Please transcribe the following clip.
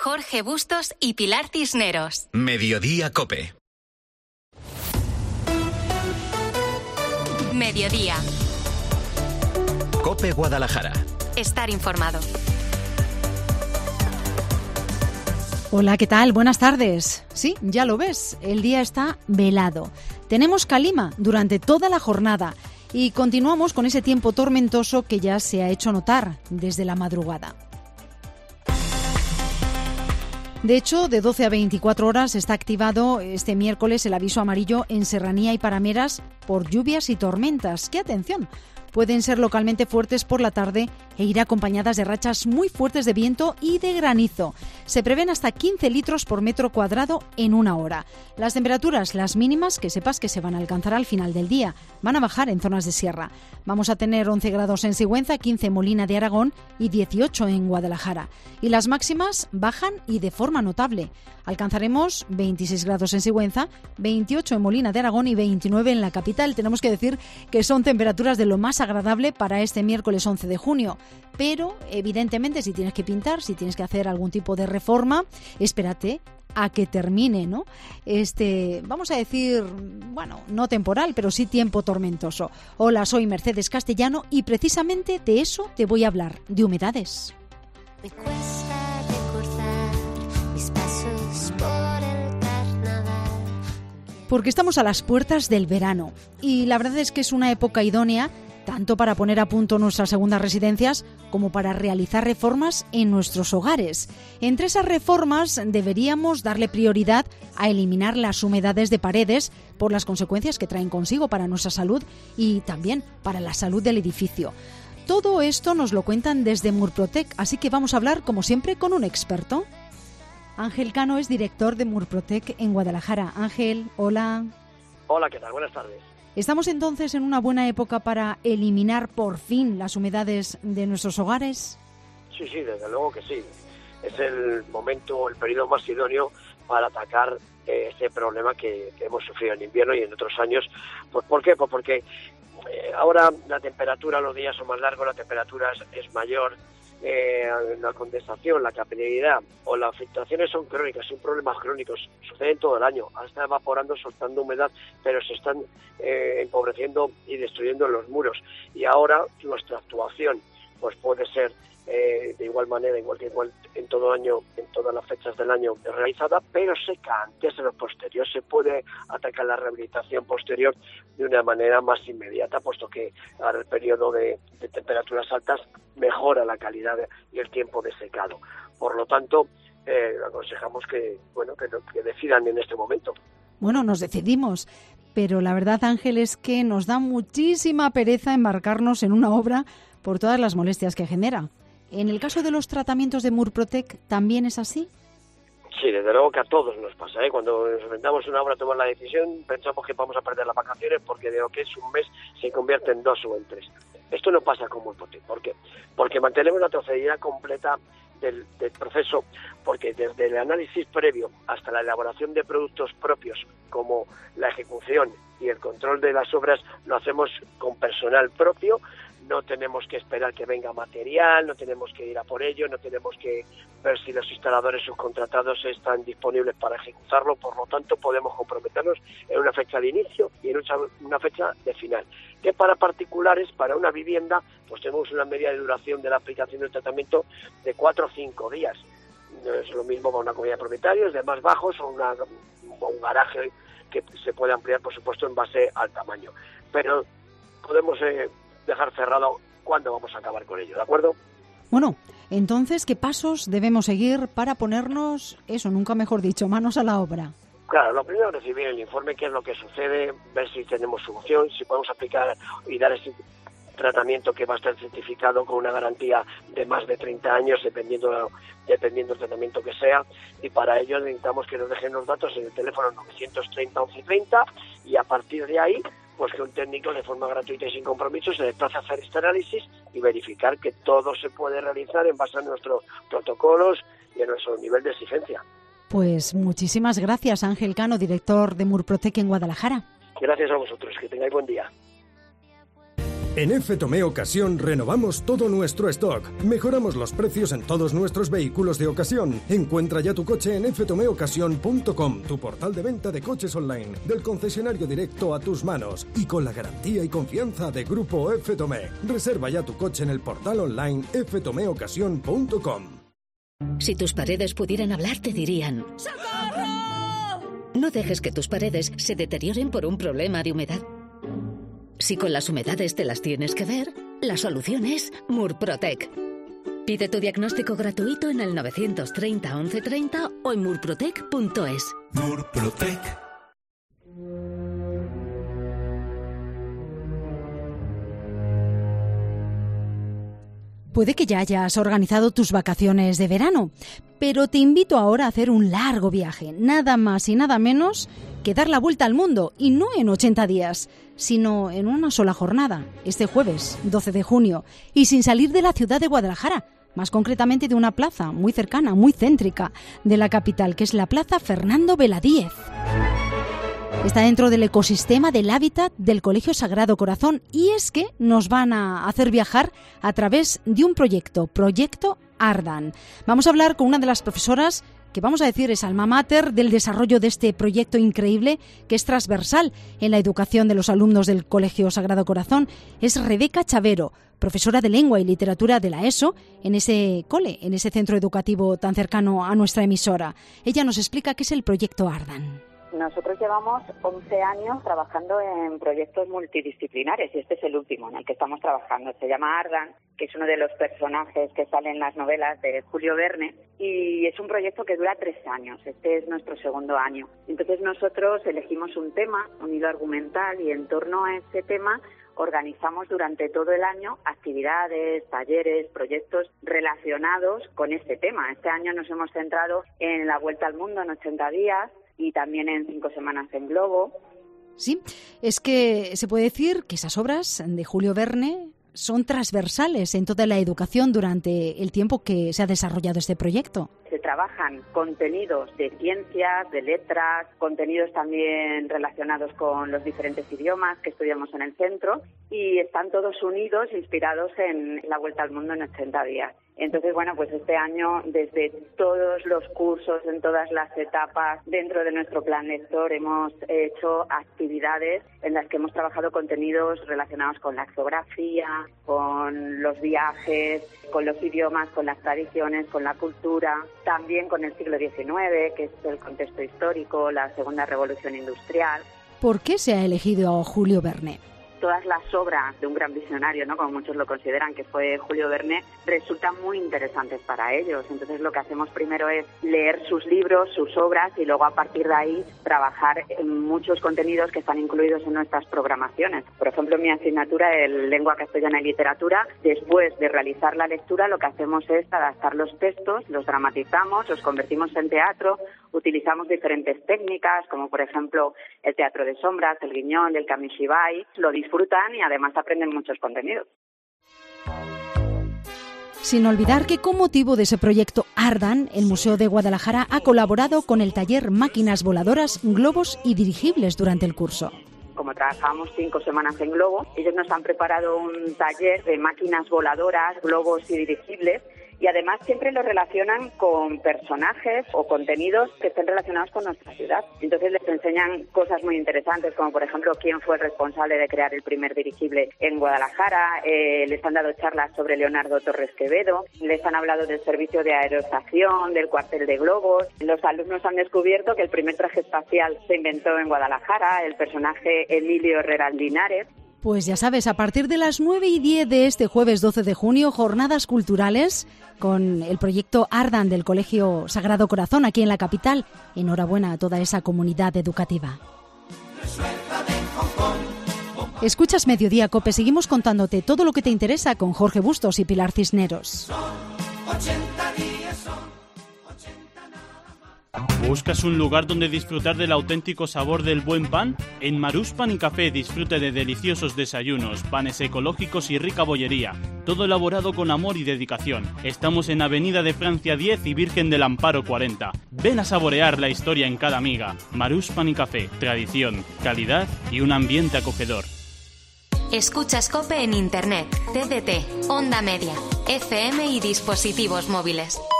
Jorge Bustos y Pilar Cisneros. Mediodía COPE. Mediodía. COPE Guadalajara. Estar informado. Hola, ¿qué tal? Buenas tardes. Sí, ya lo ves, el día está velado. Tenemos calima durante toda la jornada y continuamos con ese tiempo tormentoso que ya se ha hecho notar desde la madrugada. De hecho, de 12 a 24 horas está activado este miércoles el aviso amarillo en Serranía y Parameras por lluvias y tormentas. ¡Qué atención! Pueden ser localmente fuertes por la tarde e ir acompañadas de rachas muy fuertes de viento y de granizo. Se prevén hasta 15 litros por metro cuadrado en una hora. Las temperaturas, las mínimas, que sepas que se van a alcanzar al final del día, van a bajar en zonas de sierra. Vamos a tener 11 grados en Sigüenza, 15 en Molina de Aragón y 18 en Guadalajara. Y las máximas bajan y de forma notable. Alcanzaremos 26 grados en Sigüenza, 28 en Molina de Aragón y 29 en la capital. Tenemos que decir que son temperaturas de lo más agradable para este miércoles 11 de junio. Pero, evidentemente, si tienes que pintar, si tienes que hacer algún tipo de reforma, espérate a que termine, ¿no? Vamos a decir, bueno, no temporal, pero sí tiempo tormentoso. Hola, soy Mercedes Castellano y precisamente de eso te voy a hablar, de humedades. Me cuesta recordar mis pasos por el carnaval. Porque estamos a las puertas del verano y la verdad es que es una época idónea tanto para poner a punto nuestras segundas residencias como para realizar reformas en nuestros hogares. Entre esas reformas deberíamos darle prioridad a eliminar las humedades de paredes por las consecuencias que traen consigo para nuestra salud y también para la salud del edificio. Todo esto nos lo cuentan desde Murprotec, así que vamos a hablar, como siempre, con un experto. Ángel Cano es director de Murprotec en Guadalajara. Ángel, hola. Hola, ¿qué tal? Buenas tardes. ¿Estamos entonces en una buena época para eliminar por fin las humedades de nuestros hogares? Sí, desde luego que sí. Es el momento, el periodo más idóneo para atacar ese problema que hemos sufrido en invierno y en otros años. Pues, ¿por qué? Pues porque ahora la temperatura, los días son más largos, la temperatura es mayor, la condensación, la capilaridad o las filtraciones son crónicas, son problemas crónicos, suceden todo el año. Ahora está evaporando, soltando humedad, pero se están empobreciendo y destruyendo los muros. Y ahora nuestra actuación pues puede ser de igual manera, igual en todo año, en todas las fechas del año realizada, pero seca antes en lo posterior. Se puede atacar la rehabilitación posterior de una manera más inmediata, puesto que ahora el periodo de temperaturas altas mejora la calidad y el tiempo de secado. Por lo tanto, aconsejamos que decidan en este momento. Bueno, nos decidimos, pero la verdad, Ángel, es que nos da muchísima pereza embarcarnos en una obra por todas las molestias que genera. ¿En el caso de los tratamientos de Murprotec también es así? Sí, desde luego que a todos nos pasa, ¿eh? Cuando nos enfrentamos a una obra a tomar la decisión, pensamos que vamos a perder las vacaciones porque de lo que es un mes se convierte en 2 o en 3. Esto no pasa con Murprotec. ¿Por qué? Porque mantenemos la trazabilidad completa del proceso, porque desde el análisis previo hasta la elaboración de productos propios, como la ejecución y el control de las obras, lo hacemos con personal propio. No tenemos que esperar que venga material, no tenemos que ir a por ello, no tenemos que ver si los instaladores subcontratados están disponibles para ejecutarlo. Por lo tanto, podemos comprometernos en una fecha de inicio y en una fecha de final. Que para particulares, para una vivienda, pues tenemos una media de duración de la aplicación del tratamiento de 4 o 5 días. No es lo mismo para una comunidad de propietarios, de más bajos o un garaje que se puede ampliar, por supuesto, en base al tamaño. Pero podemos dejar cerrado cuándo vamos a acabar con ello, ¿de acuerdo? Bueno, entonces, ¿qué pasos debemos seguir para ponernos, nunca mejor dicho, manos a la obra? Claro, lo primero es recibir el informe, qué es lo que sucede, ver si tenemos solución, si podemos aplicar y dar ese tratamiento que va a estar certificado con una garantía de más de 30 años, dependiendo del tratamiento que sea, y para ello necesitamos que nos dejen los datos en el teléfono 930 1130 y a partir de ahí, pues que un técnico de forma gratuita y sin compromiso se desplace a hacer este análisis y verificar que todo se puede realizar en base a nuestros protocolos y a nuestro nivel de exigencia. Pues muchísimas gracias, Ángel Cano, director de Murprotec en Guadalajara. Gracias a vosotros, que tengáis buen día. En F. Tomé Ocasión renovamos todo nuestro stock. Mejoramos los precios en todos nuestros vehículos de ocasión. Encuentra ya tu coche en ftomeocasión.com, tu portal de venta de coches online, del concesionario directo a tus manos y con la garantía y confianza de Grupo F. Tomé. Reserva ya tu coche en el portal online ftomeocasión.com. Si tus paredes pudieran hablar, te dirían: ¡socorro! No dejes que tus paredes se deterioren por un problema de humedad. Si con las humedades te las tienes que ver, la solución es Murprotec. Pide tu diagnóstico gratuito en el 930 1130 o en murprotec.es. Murprotec. Puede que ya hayas organizado tus vacaciones de verano, pero te invito ahora a hacer un largo viaje, nada más y nada menos que dar la vuelta al mundo, y no en 80 días, sino en una sola jornada, este jueves 12 de junio, y sin salir de la ciudad de Guadalajara, más concretamente de una plaza muy cercana, muy céntrica de la capital, que es la Plaza Fernando Beladíez. Está dentro del ecosistema del hábitat del Colegio Sagrado Corazón, y es que nos van a hacer viajar a través de un proyecto Ardan. Vamos a hablar con una de las profesoras que vamos a decir es alma mater del desarrollo de este proyecto increíble que es transversal en la educación de los alumnos del Colegio Sagrado Corazón. Es Rebeca Chavero, profesora de Lengua y Literatura de la ESO en ese cole, en ese centro educativo tan cercano a nuestra emisora. Ella nos explica qué es el proyecto Ardan. Nosotros llevamos 11 años trabajando en proyectos multidisciplinares y este es el último en el que estamos trabajando. Se llama Ardan, que es uno de los personajes que salen en las novelas de Julio Verne, y es un proyecto que dura 3 años. Este es nuestro segundo año. Entonces nosotros elegimos un tema, un hilo argumental, y en torno a ese tema organizamos durante todo el año actividades, talleres, proyectos relacionados con este tema. Este año nos hemos centrado en la Vuelta al Mundo en 80 días, y también en 5 semanas en globo. Sí, es que se puede decir que esas obras de Julio Verne son transversales en toda la educación durante el tiempo que se ha desarrollado este proyecto. Se trabajan contenidos de ciencias, de letras, contenidos también relacionados con los diferentes idiomas que estudiamos en el centro, y están todos unidos, inspirados en la Vuelta al Mundo en 80 días. Entonces, bueno, pues este año, desde todos los cursos, en todas las etapas, dentro de nuestro plan lector, hemos hecho actividades en las que hemos trabajado contenidos relacionados con la geografía, con los viajes, con los idiomas, con las tradiciones, con la cultura, también con el siglo XIX, que es el contexto histórico, la Segunda Revolución Industrial. ¿Por qué se ha elegido a Julio Verne? Todas las obras de un gran visionario, ¿no?, como muchos lo consideran, que fue Julio Verne, resultan muy interesantes para ellos. Entonces lo que hacemos primero es leer sus libros, sus obras, y luego a partir de ahí trabajar en muchos contenidos que están incluidos en nuestras programaciones. Por ejemplo, en mi asignatura de Lengua Castellana y Literatura, después de realizar la lectura, lo que hacemos es adaptar los textos, los dramatizamos, los convertimos en teatro, utilizamos diferentes técnicas, como por ejemplo el teatro de sombras, el guiñol, el kamishibai. Lo disfrutan y además aprenden muchos contenidos. Sin olvidar que con motivo de ese proyecto Ardan, el Museo de Guadalajara ha colaborado con el taller Máquinas Voladoras, Globos y Dirigibles durante el curso. Como trabajamos 5 semanas en globo, ellos nos han preparado un taller de máquinas voladoras, globos y dirigibles, y además siempre lo relacionan con personajes o contenidos que estén relacionados con nuestra ciudad. Entonces les enseñan cosas muy interesantes, como por ejemplo quién fue el responsable de crear el primer dirigible en Guadalajara, les han dado charlas sobre Leonardo Torres Quevedo, les han hablado del servicio de aeroestación, del cuartel de globos. Los alumnos han descubierto que el primer traje espacial se inventó en Guadalajara, el personaje Emilio Herrera Linares. Pues ya sabes, a partir de las 9:10 de este jueves 12 de junio, jornadas culturales con el proyecto Ardan del Colegio Sagrado Corazón aquí en la capital. Enhorabuena a toda esa comunidad educativa. Escuchas Mediodía Cope, seguimos contándote todo lo que te interesa con Jorge Bustos y Pilar Cisneros. ¿Buscas un lugar donde disfrutar del auténtico sabor del buen pan? En Marús Pan y Café disfrute de deliciosos desayunos, panes ecológicos y rica bollería. Todo elaborado con amor y dedicación. Estamos en Avenida de Francia 10 y Virgen del Amparo 40. Ven a saborear la historia en cada miga. Marús Pan y Café, tradición, calidad y un ambiente acogedor. Escuchas COPE en Internet, TDT, Onda Media, FM y dispositivos móviles.